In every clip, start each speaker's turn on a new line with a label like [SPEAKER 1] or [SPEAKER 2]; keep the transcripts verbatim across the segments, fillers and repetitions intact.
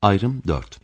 [SPEAKER 1] Ayrım dört.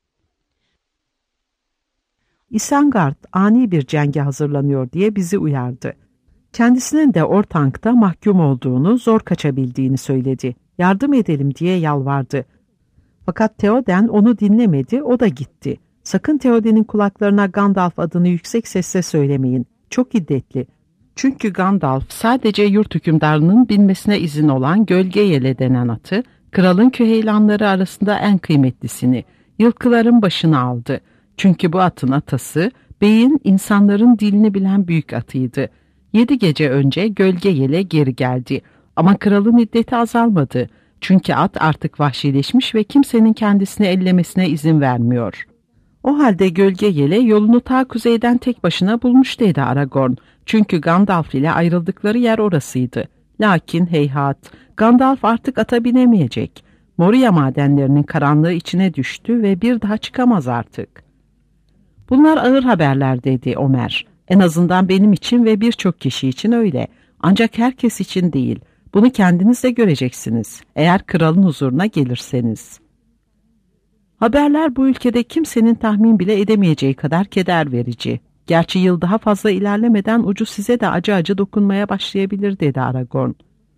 [SPEAKER 2] Isengard ani bir cenge hazırlanıyor diye bizi uyardı. Kendisinin de Orthank'ta mahkum olduğunu, zor kaçabildiğini söyledi. Yardım edelim diye yalvardı. Fakat Theoden onu dinlemedi, o da gitti. Sakın Theoden'in kulaklarına Gandalf adını yüksek sesle söylemeyin. Çok hiddetli. Çünkü Gandalf sadece yurt hükümdarının binmesine izin olan Gölge Yele denen atı, kralın küheylanları arasında en kıymetlisini, yılkıların başına aldı. Çünkü bu atın atası, beyin insanların dilini bilen büyük atıydı. Yedi gece önce Gölge Yele geri geldi. Ama kralın hiddeti azalmadı. Çünkü at artık vahşileşmiş ve kimsenin kendisini ellemesine izin vermiyor. O halde Gölge Yele yolunu ta kuzeyden tek başına bulmuş dedi Aragorn. Çünkü Gandalf ile ayrıldıkları yer orasıydı. Lakin heyhat, Gandalf artık ata binemeyecek. Moria madenlerinin karanlığı içine düştü ve bir daha çıkamaz artık. Bunlar ağır haberler dedi Ömer. En azından benim için ve birçok kişi için öyle. Ancak herkes için değil. Bunu kendiniz de göreceksiniz. Eğer kralın huzuruna gelirseniz. Haberler bu ülkede kimsenin tahmin bile edemeyeceği kadar keder verici. Gerçi yıl daha fazla ilerlemeden ucu size de acı acı dokunmaya başlayabilir dedi Aragorn.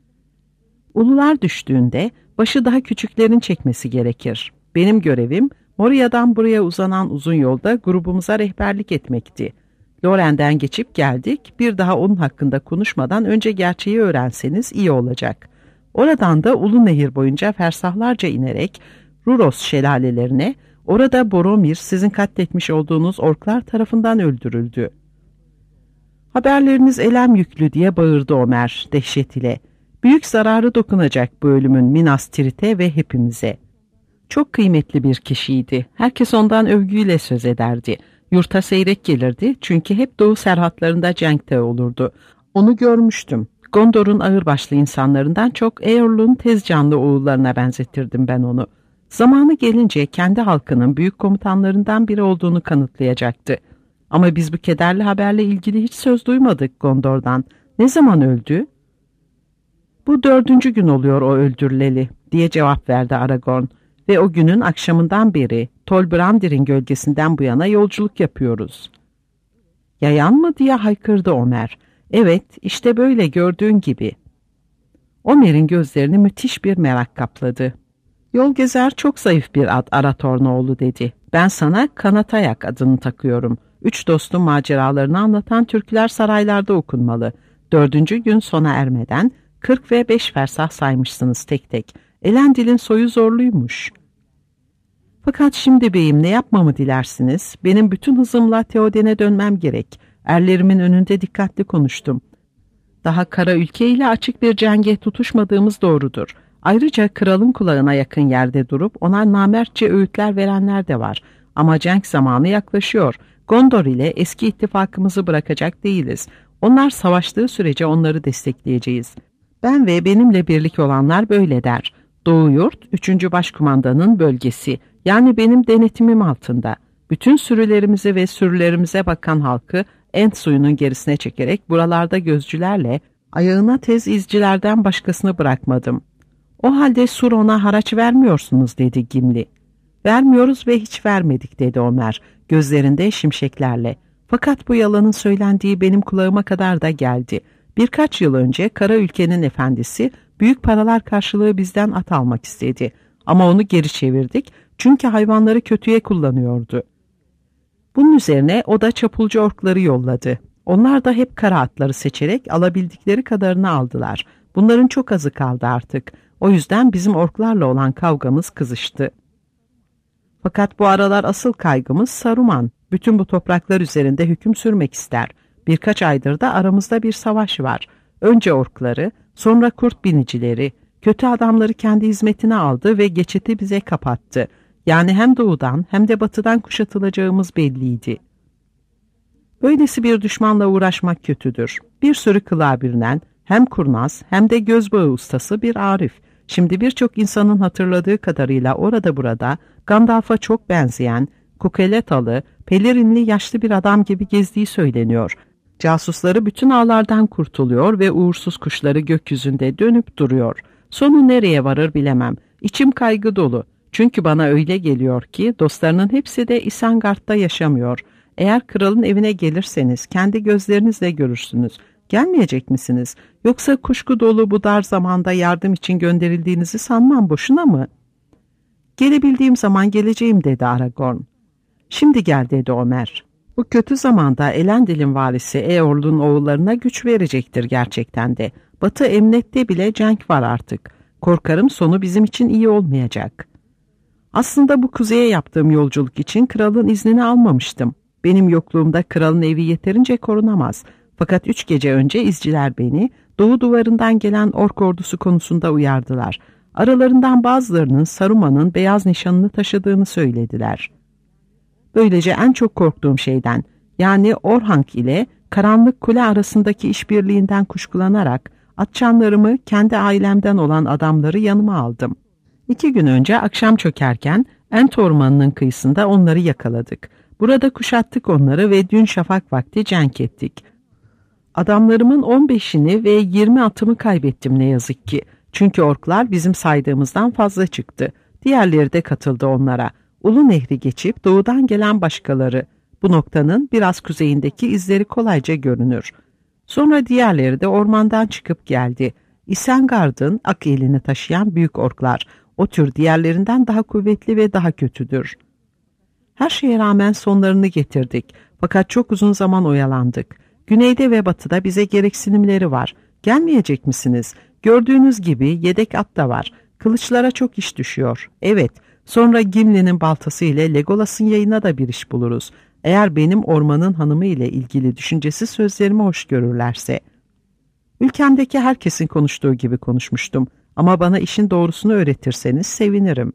[SPEAKER 2] Ulular düştüğünde başı daha küçüklerin çekmesi gerekir. Benim görevim Moria'dan buraya uzanan uzun yolda grubumuza rehberlik etmekti. Loren'den geçip geldik, bir daha onun hakkında konuşmadan önce gerçeği öğrenseniz iyi olacak. Oradan da Ulu Nehir boyunca fersahlarca inerek Ruros şelalelerine, orada Boromir sizin katletmiş olduğunuz orklar tarafından öldürüldü. Haberleriniz elem yüklü diye bağırdı Ömer dehşet ile. Büyük zararı dokunacak bu ölümün Minas Tirith'e ve hepimize. Çok kıymetli bir kişiydi. Herkes ondan övgüyle söz ederdi. Yurta seyrek gelirdi çünkü hep doğu serhatlarında cenkte olurdu. Onu görmüştüm. Gondor'un ağırbaşlı insanlarından çok Eorl'un tez canlı oğullarına benzetirdim ben onu. Zamanı gelince kendi halkının büyük komutanlarından biri olduğunu kanıtlayacaktı. Ama biz bu kederli haberle ilgili hiç söz duymadık Gondor'dan. Ne zaman öldü? Bu dördüncü gün oluyor o öldürüleli diye cevap verdi Aragorn. Ve o günün akşamından beri Tol Brandir'in gölgesinden bu yana yolculuk yapıyoruz. Yayan mı diye haykırdı Ömer. Evet, işte böyle gördüğün gibi. Ömer'in gözlerini müthiş bir merak kapladı. Yol gezer çok zayıf bir at Aratornoğlu dedi. Ben sana Kanatayak adını takıyorum. Üç dostun maceralarını anlatan türküler saraylarda okunmalı. Dördüncü gün sona ermeden kırk ve beş fersah saymışsınız tek tek. Elendil'in soyu zorluymuş. Fakat şimdi beyim ne yapmamı dilersiniz? Benim bütün hızımla Theoden'e dönmem gerek. Erlerimin önünde dikkatli konuştum. Daha kara ülke ile açık bir cenge tutuşmadığımız doğrudur. Ayrıca kralın kulağına yakın yerde durup ona namertçe öğütler verenler de var. Ama cenk zamanı yaklaşıyor. Gondor ile eski ittifakımızı bırakacak değiliz. Onlar savaştığı sürece onları destekleyeceğiz. Ben ve benimle birlik olanlar böyle der. Doğu Yurt, üçüncü Başkumandanın bölgesi, yani benim denetimim altında. Bütün sürülerimizi ve sürülerimize bakan halkı Ent suyunun gerisine çekerek buralarda gözcülerle, ayağına tez izcilerden başkasını bırakmadım. O halde Sauron'a haraç vermiyorsunuz dedi Gimli. Vermiyoruz ve hiç vermedik dedi Ömer, gözlerinde şimşeklerle. Fakat bu yalanın söylendiği benim kulağıma kadar da geldi. Birkaç yıl önce kara ülkenin efendisi büyük paralar karşılığı bizden at almak istedi. Ama onu geri çevirdik çünkü hayvanları kötüye kullanıyordu. Bunun üzerine o da çapulcu orkları yolladı. Onlar da hep kara atları seçerek alabildikleri kadarını aldılar. Bunların çok azı kaldı artık. O yüzden bizim orklarla olan kavgamız kızıştı. Fakat bu aralar asıl kaygımız Saruman. Bütün bu topraklar üzerinde hüküm sürmek ister. Birkaç aydır da aramızda bir savaş var. Önce orkları, sonra kurt binicileri, kötü adamları kendi hizmetine aldı ve geçiti bize kapattı. Yani hem doğudan hem de batıdan kuşatılacağımız belliydi. Böylesi bir düşmanla uğraşmak kötüdür. Bir sürü kılığa bürünen, hem kurnaz hem de gözbağı ustası bir Arif. Şimdi birçok insanın hatırladığı kadarıyla orada burada Gandalf'a çok benzeyen, kukeletalı, pelerinli yaşlı bir adam gibi gezdiği söyleniyor. Casusları bütün ağlardan kurtuluyor ve uğursuz kuşları gökyüzünde dönüp duruyor. Sonu nereye varır bilemem. İçim kaygı dolu. Çünkü bana öyle geliyor ki dostlarının hepsi de Isengard'da yaşamıyor. Eğer kralın evine gelirseniz kendi gözlerinizle görürsünüz. Gelmeyecek misiniz? Yoksa kuşku dolu bu dar zamanda yardım için gönderildiğinizi sanmam, boşuna mı? Gelebildiğim zaman geleceğim dedi Aragorn. Şimdi gel dedi Ömer. Bu kötü zamanda Elendil'in varisi Eorl'un oğullarına güç verecektir gerçekten de. Batı Emnet'te bile cenk var artık. Korkarım sonu bizim için iyi olmayacak. Aslında bu kuzeye yaptığım yolculuk için kralın iznini almamıştım. Benim yokluğumda kralın evi yeterince korunamaz. Fakat üç gece önce izciler beni doğu duvarından gelen ork ordusu konusunda uyardılar. Aralarından bazılarının Saruman'ın beyaz nişanını taşıdığını söylediler. Böylece en çok korktuğum şeyden, yani Orhank ile Karanlık Kule arasındaki işbirliğinden kuşkulanarak atçanlarımı, kendi ailemden olan adamları yanıma aldım. İki gün önce akşam çökerken Ent Ormanı'nın kıyısında onları yakaladık. Burada kuşattık onları ve dün şafak vakti cenk ettik. Adamlarımın on beşini ve yirmi atımı kaybettim ne yazık ki. Çünkü orklar bizim saydığımızdan fazla çıktı. Diğerleri de katıldı onlara. Ulu Nehri geçip doğudan gelen başkaları. Bu noktanın biraz kuzeyindeki izleri kolayca görünür. Sonra diğerleri de ormandan çıkıp geldi. Isengard'ın ak elini taşıyan büyük orklar. O tür diğerlerinden daha kuvvetli ve daha kötüdür. Her şeye rağmen sonlarını getirdik. Fakat çok uzun zaman oyalandık. Güneyde ve batıda bize gereksinimleri var. Gelmeyecek misiniz? Gördüğünüz gibi yedek at da var. Kılıçlara çok iş düşüyor. Evet, sonra Gimli'nin baltası ile Legolas'ın yayına da bir iş buluruz. Eğer benim ormanın hanımı ile ilgili düşüncesiz sözlerimi hoş görürlerse. Ülkemdeki herkesin konuştuğu gibi konuşmuştum. Ama bana işin doğrusunu öğretirseniz sevinirim.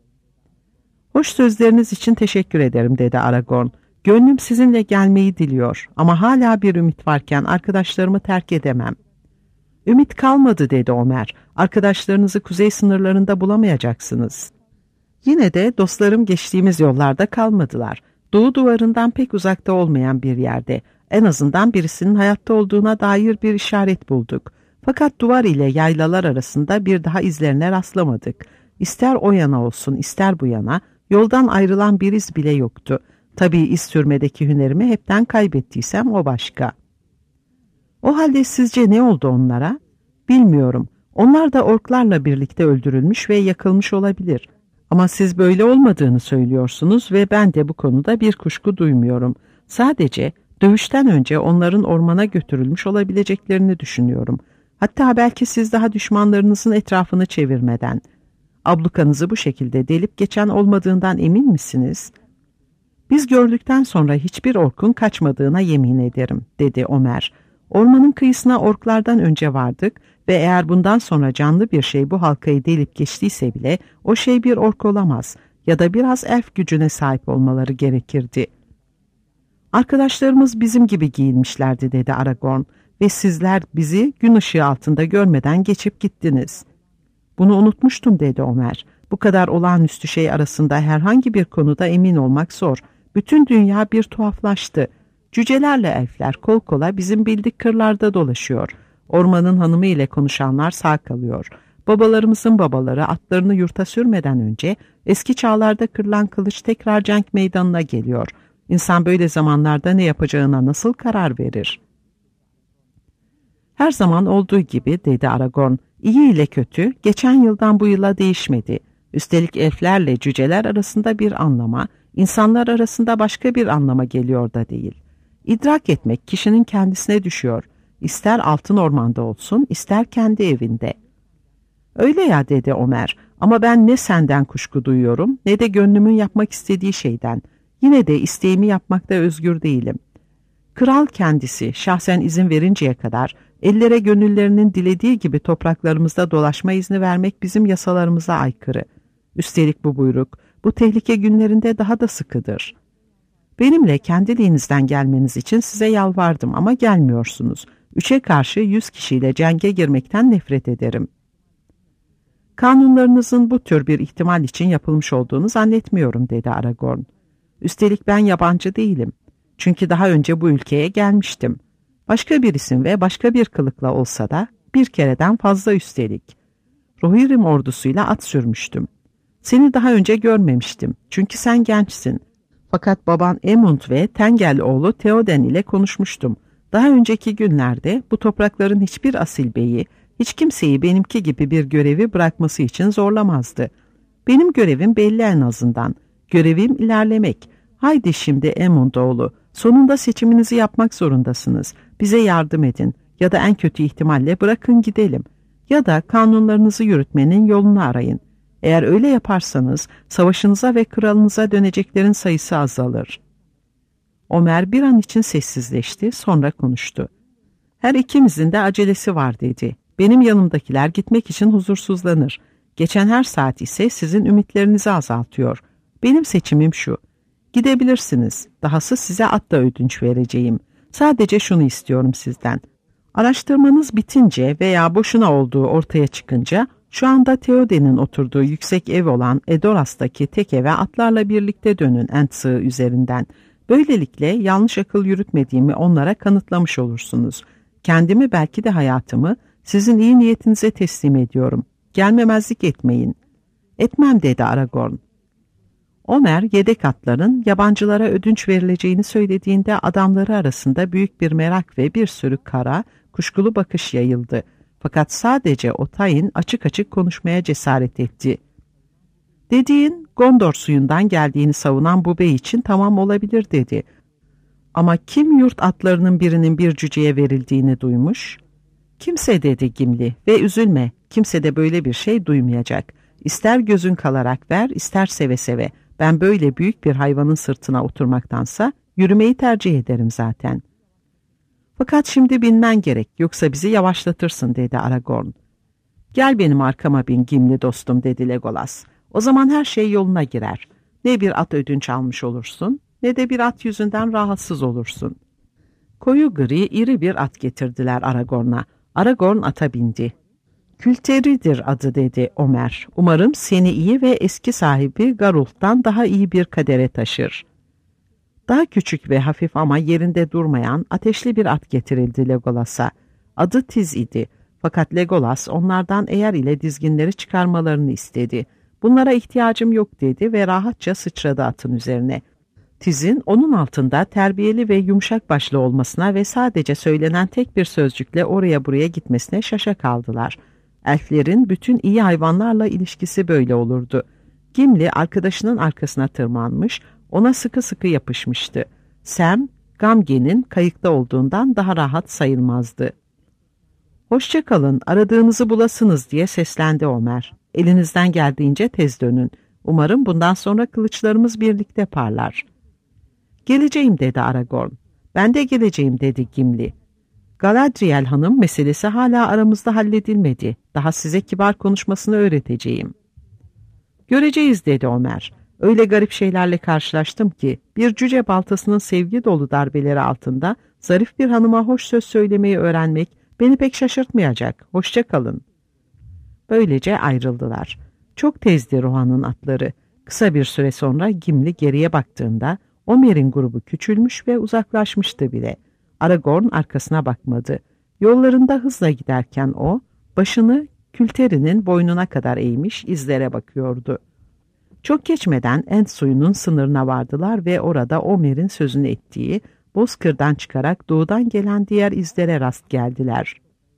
[SPEAKER 2] Hoş sözleriniz için teşekkür ederim dedi Aragorn. Gönlüm sizinle gelmeyi diliyor ama hala bir ümit varken arkadaşlarımı terk edemem. Ümit kalmadı dedi Ömer. Arkadaşlarınızı kuzey sınırlarında bulamayacaksınız. Yine de dostlarım geçtiğimiz yollarda kalmadılar. Doğu duvarından pek uzakta olmayan bir yerde. En azından birisinin hayatta olduğuna dair bir işaret bulduk. Fakat duvar ile yaylalar arasında bir daha izlerine rastlamadık. İster o yana olsun ister bu yana yoldan ayrılan bir iz bile yoktu. Tabii iz sürmedeki hünerimi hepten kaybettiysem o başka. O halde sizce ne oldu onlara? Bilmiyorum. Onlar da orklarla birlikte öldürülmüş ve yakılmış olabilir. Ama siz böyle olmadığını söylüyorsunuz ve ben de bu konuda bir kuşku duymuyorum. Sadece dövüşten önce onların ormana götürülmüş olabileceklerini düşünüyorum. Hatta belki siz daha düşmanlarınızın etrafını çevirmeden. Ablukanızı bu şekilde delip geçen olmadığından emin misiniz? Biz gördükten sonra hiçbir orkun kaçmadığına yemin ederim, dedi Ömer. Ormanın kıyısına orklardan önce vardık ve eğer bundan sonra canlı bir şey bu halkayı delip geçtiyse bile o şey bir ork olamaz ya da biraz elf gücüne sahip olmaları gerekirdi. Arkadaşlarımız bizim gibi giyinmişlerdi dedi Aragorn ve sizler bizi gün ışığı altında görmeden geçip gittiniz. Bunu unutmuştum dedi Ömer. Bu kadar olağanüstü şey arasında herhangi bir konuda emin olmak zor. Bütün dünya bir tuhaflaştı. Cücelerle elfler kol kola bizim bildik kırlarda dolaşıyor. Ormanın hanımı ile konuşanlar sağ kalıyor. Babalarımızın babaları atlarını yurta sürmeden önce eski çağlarda kırılan kılıç tekrar cenk meydanına geliyor. İnsan böyle zamanlarda ne yapacağına nasıl karar verir? Her zaman olduğu gibi dedi Aragorn. İyi ile kötü geçen yıldan bu yıla değişmedi. Üstelik elflerle cüceler arasında bir anlama, insanlar arasında başka bir anlama geliyor da değil. İdrak etmek kişinin kendisine düşüyor. İster altın ormanda olsun, ister kendi evinde. Öyle ya dedi Ömer, ama ben ne senden kuşku duyuyorum ne de gönlümün yapmak istediği şeyden. Yine de isteğimi yapmakta özgür değilim. Kral kendisi şahsen izin verinceye kadar ellere gönüllerinin dilediği gibi topraklarımızda dolaşma izni vermek bizim yasalarımıza aykırı. Üstelik bu buyruk bu tehlike günlerinde daha da sıkıdır. Benimle kendiliğinizden gelmeniz için size yalvardım ama gelmiyorsunuz. Üçe karşı yüz kişiyle cenge girmekten nefret ederim. Kanunlarınızın bu tür bir ihtimal için yapılmış olduğunu zannetmiyorum dedi Aragorn. Üstelik ben yabancı değilim. Çünkü daha önce bu ülkeye gelmiştim. Başka bir isim ve başka bir kılıkla olsa da bir kereden fazla üstelik. Rohirrim ordusuyla at sürmüştüm. Seni daha önce görmemiştim. Çünkü sen gençsin. Fakat baban Emund ve Tengel oğlu Theoden ile konuşmuştum. Daha önceki günlerde bu toprakların hiçbir asil beyi, hiç kimseyi benimki gibi bir görevi bırakması için zorlamazdı. Benim görevim belli en azından. Görevim ilerlemek. Haydi şimdi Emund oğlu, sonunda seçiminizi yapmak zorundasınız. Bize yardım edin ya da en kötü ihtimalle bırakın gidelim. Ya da kanunlarınızı yürütmenin yolunu arayın. Eğer öyle yaparsanız savaşınıza ve kralınıza döneceklerin sayısı azalır. Ömer bir an için sessizleşti, sonra konuştu. Her ikimizin de acelesi var dedi. Benim yanımdakiler gitmek için huzursuzlanır. Geçen her saat ise sizin ümitlerinizi azaltıyor. Benim seçimim şu. Gidebilirsiniz. Dahası size at da ödünç vereceğim. Sadece şunu istiyorum sizden. Araştırmanız bitince veya boşuna olduğu ortaya çıkınca şu anda Theoden'in oturduğu yüksek ev olan Edoras'taki tek eve atlarla birlikte dönün Ent-Sığ üzerinden. Böylelikle yanlış akıl yürütmediğimi onlara kanıtlamış olursunuz. Kendimi belki de hayatımı sizin iyi niyetinize teslim ediyorum. Gelmemezlik etmeyin. Etmem dedi Aragorn. Ömer yedek atların yabancılara ödünç verileceğini söylediğinde adamları arasında büyük bir merak ve bir sürü kara, kuşkulu bakış yayıldı. Fakat sadece Otayin açık açık konuşmaya cesaret etti. Dediğin Gondor suyundan geldiğini savunan bu bey için tamam olabilir dedi. Ama kim yurt atlarının birinin bir cüceye verildiğini duymuş? Kimse dedi Gimli ve üzülme, kimse de böyle bir şey duymayacak. İster gözün kalarak ver, ister seve seve. Ben böyle büyük bir hayvanın sırtına oturmaktansa yürümeyi tercih ederim zaten. Fakat şimdi binmen gerek, yoksa bizi yavaşlatırsın dedi Aragorn. Gel benim arkama bin Gimli dostum dedi Legolas. O zaman her şey yoluna girer. Ne bir at ödünç almış olursun, ne de bir at yüzünden rahatsız olursun. Koyu gri iri bir at getirdiler Aragorn'a. Aragorn ata bindi. Külteridir adı dedi Ömer. Umarım seni iyi ve eski sahibi Garulf'tan daha iyi bir kadere taşır. Daha küçük ve hafif ama yerinde durmayan ateşli bir at getirildi Legolas'a. Adı Tiz idi. Fakat Legolas onlardan eğer ile dizginleri çıkarmalarını istedi. Bunlara ihtiyacım yok dedi ve rahatça sıçradı atın üzerine. Tiz'in onun altında terbiyeli ve yumuşak başlı olmasına ve sadece söylenen tek bir sözcükle oraya buraya gitmesine şaşa kaldılar. Elflerin bütün iyi hayvanlarla ilişkisi böyle olurdu. Gimli arkadaşının arkasına tırmanmış, ona sıkı sıkı yapışmıştı. Sam, Gamge'nin kayıkta olduğundan daha rahat sayılmazdı. "Hoşça kalın, aradığınızı bulasınız," diye seslendi Ömer. "Elinizden geldiğince tez dönün. Umarım bundan sonra kılıçlarımız birlikte parlar." "Geleceğim," dedi Aragorn. "Ben de geleceğim," dedi Gimli. "Galadriel hanım meselesi hala aramızda halledilmedi. Daha size kibar konuşmasını öğreteceğim." "Göreceğiz," dedi Ömer. "Öyle garip şeylerle karşılaştım ki bir cüce baltasının sevgi dolu darbeleri altında zarif bir hanıma hoş söz söylemeyi öğrenmek beni pek şaşırtmayacak. Hoşça kalın." Böylece ayrıldılar. Çok tezdi Rohan'ın atları. Kısa bir süre sonra Gimli geriye baktığında Ömer'in grubu küçülmüş ve uzaklaşmıştı bile. Aragorn arkasına bakmadı. Yollarında hızla giderken o, başını Külteri'nin boynuna kadar eğmiş izlere bakıyordu. Çok geçmeden Ent suyunun sınırına vardılar ve orada Ömer'in sözünü ettiği bozkırdan çıkarak doğudan gelen diğer izlere rast geldiler.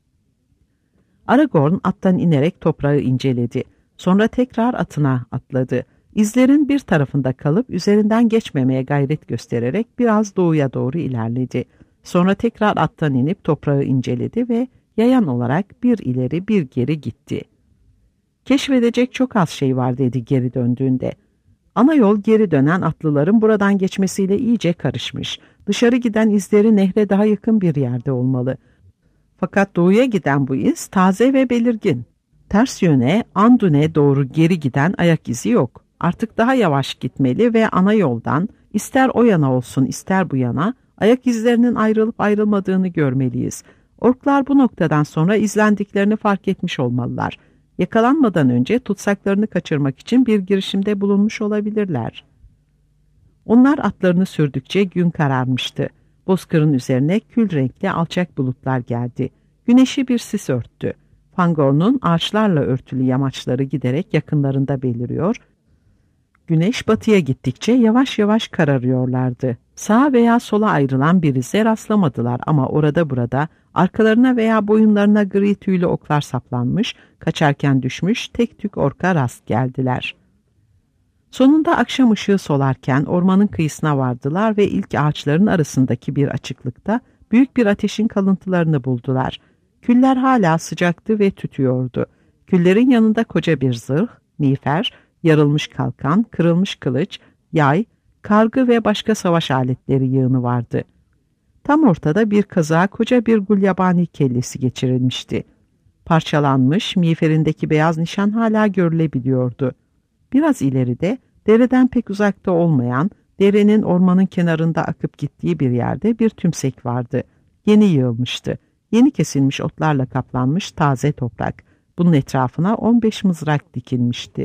[SPEAKER 2] Aragorn attan inerek toprağı inceledi. Sonra tekrar atına atladı. İzlerin bir tarafında kalıp üzerinden geçmemeye gayret göstererek biraz doğuya doğru ilerledi. Sonra tekrar attan inip toprağı inceledi ve yayan olarak bir ileri bir geri gitti. "Keşfedecek çok az şey var," dedi geri döndüğünde. Ana yol geri dönen atlıların buradan geçmesiyle iyice karışmış. Dışarı giden izleri nehre daha yakın bir yerde olmalı. Fakat doğuya giden bu iz taze ve belirgin. Ters yöne Andun'e doğru geri giden ayak izi yok. Artık daha yavaş gitmeli ve ana yoldan ister o yana olsun ister bu yana ayak izlerinin ayrılıp ayrılmadığını görmeliyiz. Orklar bu noktadan sonra izlendiklerini fark etmiş olmalılar. Yakalanmadan önce tutsaklarını kaçırmak için bir girişimde bulunmuş olabilirler. Onlar atlarını sürdükçe gün kararmıştı. Bozkırın üzerine kül renkli alçak bulutlar geldi. Güneşi bir sis örttü. Fangorn'un ağaçlarla örtülü yamaçları giderek yakınlarında beliriyor, güneş batıya gittikçe yavaş yavaş kararıyorlardı. Sağa veya sola ayrılan bir ize rastlamadılar ama orada burada arkalarına veya boyunlarına gri tüylü oklar saplanmış, kaçarken düşmüş tek tük orka rast geldiler. Sonunda akşam ışığı solarken ormanın kıyısına vardılar ve ilk ağaçların arasındaki bir açıklıkta büyük bir ateşin kalıntılarını buldular. Küller hala sıcaktı ve tütüyordu. Küllerin yanında koca bir zırh, miğfer, yarılmış kalkan, kırılmış kılıç, yay, kargı ve başka savaş aletleri yığını vardı. Tam ortada bir kazığa koca bir gulyabani kellesi geçirilmişti. Parçalanmış, miğferindeki beyaz nişan hala görülebiliyordu. Biraz ileride, dereden pek uzakta olmayan, derenin ormanın kenarında akıp gittiği bir yerde bir tümsek vardı. Yeni yığılmıştı. Yeni kesilmiş otlarla kaplanmış taze toprak. Bunun etrafına on beş mızrak dikilmişti.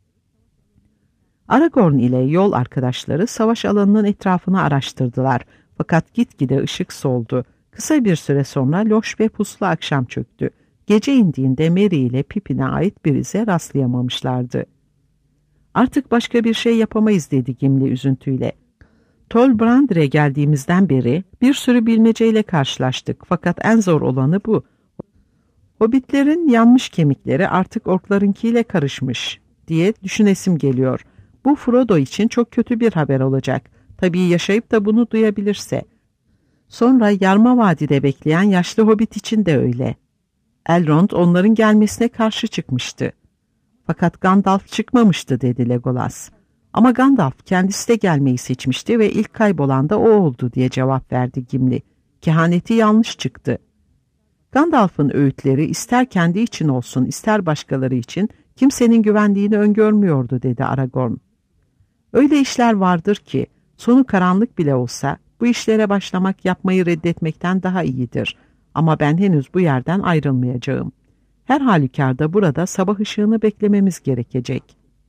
[SPEAKER 2] Aragorn ile yol arkadaşları savaş alanının etrafını araştırdılar. Fakat gitgide ışık soldu. Kısa bir süre sonra loş ve puslu akşam çöktü. Gece indiğinde Merry ile Pippin'e ait bir ize rastlayamamışlardı. Artık başka bir şey yapamayız dedi Gimli üzüntüyle. Tol Brandir'e geldiğimizden beri bir sürü bilmeceyle karşılaştık fakat en zor olanı bu. Hobbitlerin yanmış kemikleri artık orklarınkiyle karışmış diye düşünesim geliyor. Bu Frodo için çok kötü bir haber olacak. Tabii yaşayıp da bunu duyabilirse. Sonra Yarma Vadi'de bekleyen yaşlı Hobbit için de öyle. Elrond onların gelmesine karşı çıkmıştı. Fakat Gandalf çıkmamıştı dedi Legolas. Ama Gandalf kendisi de gelmeyi seçmişti ve ilk kaybolan da o oldu diye cevap verdi Gimli. Kehaneti yanlış çıktı. Gandalf'ın öğütleri ister kendi için olsun ister başkaları için kimsenin güvendiğini öngörmüyordu dedi Aragorn. Öyle işler vardır ki sonu karanlık bile olsa bu işlere başlamak yapmayı reddetmekten daha iyidir. Ama ben henüz bu yerden ayrılmayacağım. Her halükarda burada sabah ışığını beklememiz gerekecek.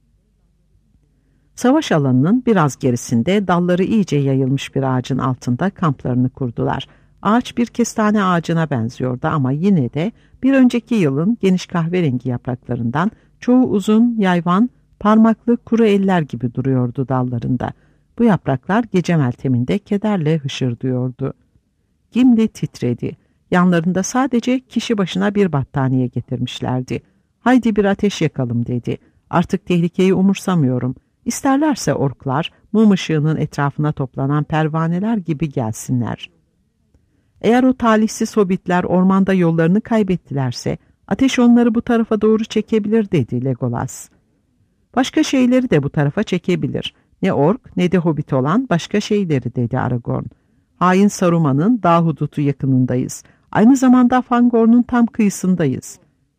[SPEAKER 2] Savaş alanının biraz gerisinde dalları iyice yayılmış bir ağacın altında kamplarını kurdular. Ağaç bir kestane ağacına benziyordu ama yine de bir önceki yılın geniş kahverengi yapraklarından çoğu uzun, yayvan, parmaklı kuru eller gibi duruyordu dallarında. Bu yapraklar gece melteminde kederle hışırdıyordu. Gimli titredi. Yanlarında sadece kişi başına bir battaniye getirmişlerdi. Haydi bir ateş yakalım dedi. Artık tehlikeyi umursamıyorum. İsterlerse orklar mum ışığının etrafına toplanan pervaneler gibi gelsinler. Eğer o talihsiz hobbitler ormanda yollarını kaybettilerse ateş onları bu tarafa doğru çekebilir dedi Legolas. Başka şeyleri de bu tarafa çekebilir. Ne ork ne de hobbit olan başka şeyleri dedi Aragorn. Hain Saruman'ın dağ hudutu yakınındayız. Aynı zamanda Fangorn'un tam kıyısındayız.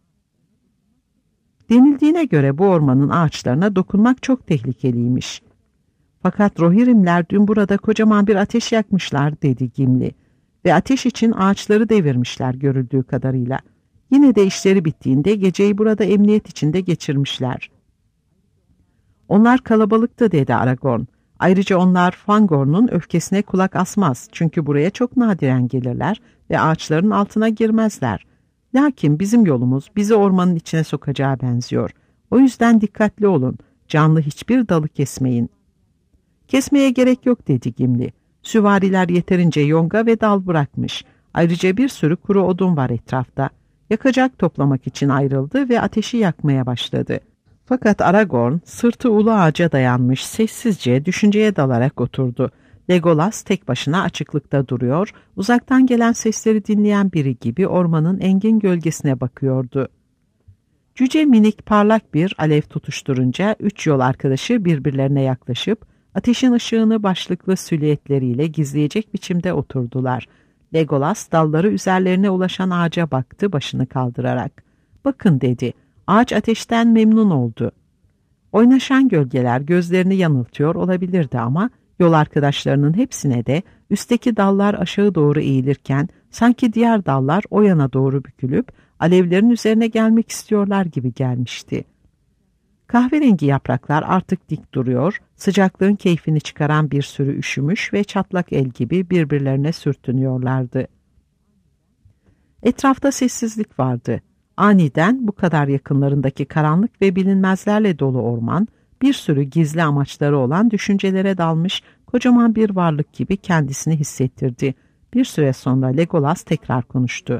[SPEAKER 2] Denildiğine göre bu ormanın ağaçlarına dokunmak çok tehlikeliymiş. Fakat Rohirrimler dün burada kocaman bir ateş yakmışlar dedi Gimli. Ve ateş için ağaçları devirmişler görüldüğü kadarıyla. Yine de işleri bittiğinde geceyi burada emniyet içinde geçirmişler. Onlar kalabalıktı dedi Aragorn. Ayrıca onlar Fangorn'un öfkesine kulak asmaz. Çünkü buraya çok nadiren gelirler ve ağaçların altına girmezler. Lakin bizim yolumuz bizi ormanın içine sokacağı benziyor. O yüzden dikkatli olun. Canlı hiçbir dalı kesmeyin. Kesmeye gerek yok dedi Gimli. Süvariler yeterince yonga ve dal bırakmış. Ayrıca bir sürü kuru odun var etrafta. Yakacak toplamak için ayrıldı ve ateşi yakmaya başladı. Fakat Aragorn sırtı ulu ağaca dayanmış sessizce düşünceye dalarak oturdu. Legolas tek başına açıklıkta duruyor, uzaktan gelen sesleri dinleyen biri gibi ormanın engin gölgesine bakıyordu. Cüce minik parlak bir alev tutuşturunca üç yol arkadaşı birbirlerine yaklaşıp ateşin ışığını başlıklı silüetleriyle gizleyecek biçimde oturdular. Legolas dalları üzerlerine ulaşan ağaca baktı başını kaldırarak. "Bakın" dedi. Ağaç ateşten memnun oldu. Oynaşan gölgeler gözlerini yanıltıyor olabilirdi ama yol arkadaşlarının hepsine de üstteki dallar aşağı doğru eğilirken sanki diğer dallar o yana doğru bükülüp alevlerin üzerine gelmek istiyorlar gibi gelmişti. Kahverengi yapraklar artık dik duruyor, sıcaklığın keyfini çıkaran bir sürü üşümüş ve çatlak el gibi birbirlerine sürtünüyorlardı. Etrafta sessizlik vardı. Aniden bu kadar yakınlarındaki karanlık ve bilinmezlerle dolu orman Bir sürü gizli amaçları olan düşüncelere dalmış kocaman bir varlık gibi kendisini hissettirdi. Bir süre sonra Legolas tekrar konuştu.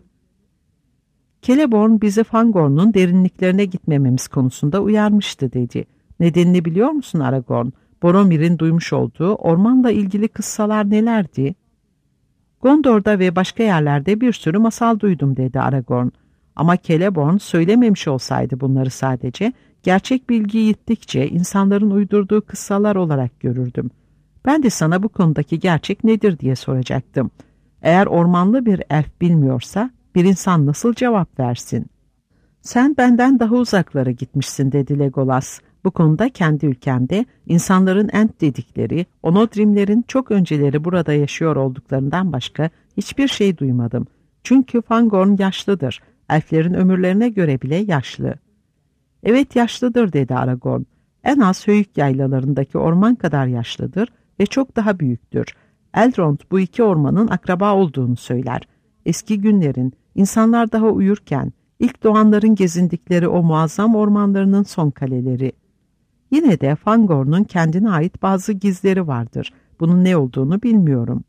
[SPEAKER 2] Celeborn bizi Fangorn'un derinliklerine gitmememiz konusunda uyarmıştı dedi. Nedenini biliyor musun Aragorn? Boromir'in duymuş olduğu ormanla ilgili kıssalar nelerdi? Gondor'da ve başka yerlerde bir sürü masal duydum dedi Aragorn. Ama Celeborn söylememiş olsaydı bunları sadece gerçek bilgiyi yittikçe insanların uydurduğu kıssalar olarak görürdüm. Ben de sana bu konudaki gerçek nedir diye soracaktım. Eğer ormanlı bir elf bilmiyorsa bir insan nasıl cevap versin? Sen benden daha uzaklara gitmişsin dedi Legolas. Bu konuda kendi ülkemde insanların Ent dedikleri Onodrimlerin çok önceleri burada yaşıyor olduklarından başka hiçbir şey duymadım. Çünkü Fangorn yaşlıdır. Elflerin ömürlerine göre bile yaşlı. Evet yaşlıdır dedi Aragorn. En az Höyük yaylalarındaki orman kadar yaşlıdır ve çok daha büyüktür. Elrond bu iki ormanın akraba olduğunu söyler. Eski günlerin, insanlar daha uyurken ilk doğanların gezindikleri o muazzam ormanlarının son kaleleri. Yine de Fangorn'un kendine ait bazı gizleri vardır. Bunun ne olduğunu bilmiyorum.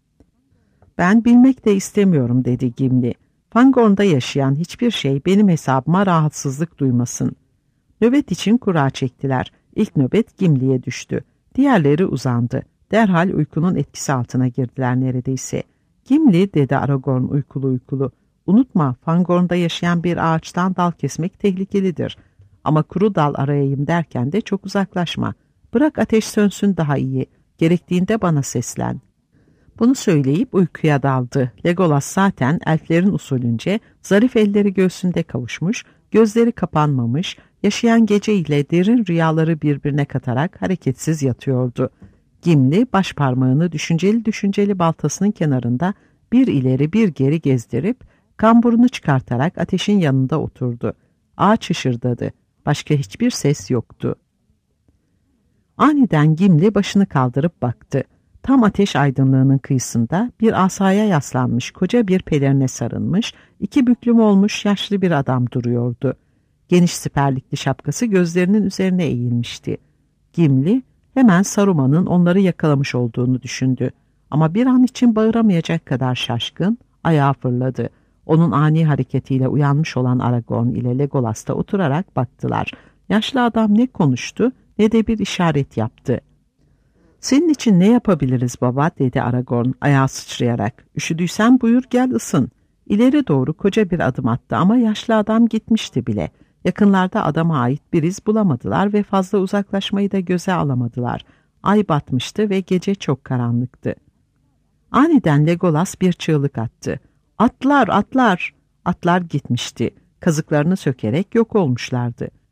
[SPEAKER 2] Ben bilmek de istemiyorum dedi Gimli. Fangorn'da yaşayan hiçbir şey benim hesabıma rahatsızlık duymasın. Nöbet için kura çektiler. İlk nöbet Gimli'ye düştü. Diğerleri uzandı. Derhal uykunun etkisi altına girdiler neredeyse. Gimli dedi Aragorn uykulu uykulu. Unutma Fangorn'da yaşayan bir ağaçtan dal kesmek tehlikelidir. Ama kuru dal arayayım derken de çok uzaklaşma. Bırak ateş sönsün daha iyi. Gerektiğinde bana seslen. Bunu söyleyip uykuya daldı. Legolas zaten elflerin usulünce zarif elleri göğsünde kavuşmuş, gözleri kapanmamış, yaşayan gece ile derin rüyaları birbirine katarak hareketsiz yatıyordu. Gimli baş parmağını düşünceli düşünceli baltasının kenarında bir ileri bir geri gezdirip kamburunu çıkartarak ateşin yanında oturdu. Ağaç hışırdadı. Başka hiçbir ses yoktu. Aniden Gimli başını kaldırıp baktı. Tam ateş aydınlığının kıyısında bir asaya yaslanmış koca bir pelerine sarılmış, iki büklüm olmuş yaşlı bir adam duruyordu. Geniş siperlikli şapkası gözlerinin üzerine eğilmişti. Gimli hemen Saruman'ın onları yakalamış olduğunu düşündü. Ama bir an için bağıramayacak kadar şaşkın, ayağa fırladı. Onun ani hareketiyle uyanmış olan Aragorn ile Legolas da oturarak baktılar. Yaşlı adam ne konuştu ne de bir işaret yaptı. "Senin için ne yapabiliriz baba?" dedi Aragorn ayağa sıçrayarak. "Üşüdüysen buyur gel ısın." İleri doğru koca bir adım attı ama yaşlı adam gitmişti bile. Yakınlarda adama ait bir iz bulamadılar ve fazla uzaklaşmayı da göze alamadılar. Ay batmıştı ve gece çok karanlıktı. Aniden Legolas bir çığlık attı. "Atlar, atlar!" Atlar gitmişti. Kazıklarını sökerek yok olmuşlardı.